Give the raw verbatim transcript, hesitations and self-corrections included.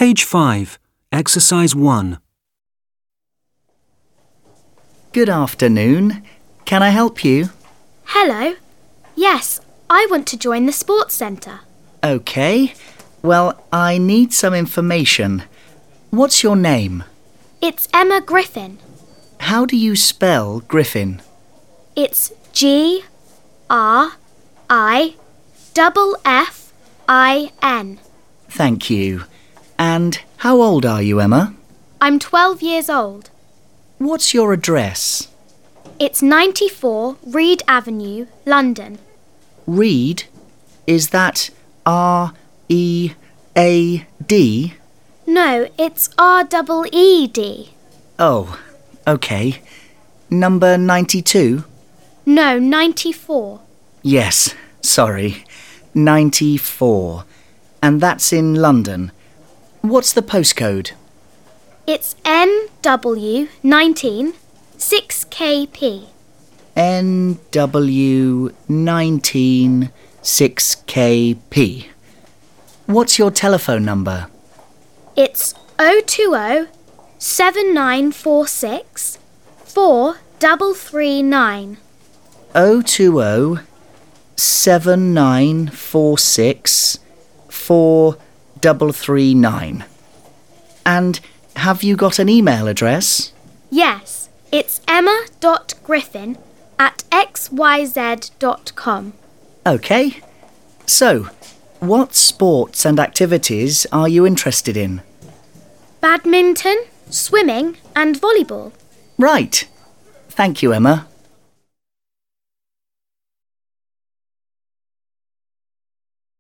Page five, Exercise one. Good afternoon. Can I help you? Hello. Yes, I want to join the sports centre. OK. Well, I need some information. What's your name? It's Emma Griffin. How do you spell Griffin? It's G R I double F I N. Thank you. And how old are you, Emma? I'm twelve years old. What's your address? It's ninety-four Reed Avenue, London. Reed? Is that R E A D? No, it's R double E D. Oh, OK. Number ninety-two? No, ninety-four. Yes, sorry. ninety-four. And that's in London. What's the postcode? It's N W nineteen six K P. N W nineteen six K P. What's your telephone number? It's oh two oh seven nine four six four three three nine. oh two oh seven nine four six four three three nine. And have you got an email address? Yes, it's emma.griffin at xyz dot com. OK. So, what sports and activities are you interested in? Badminton, swimming and volleyball. Right. Thank you, Emma.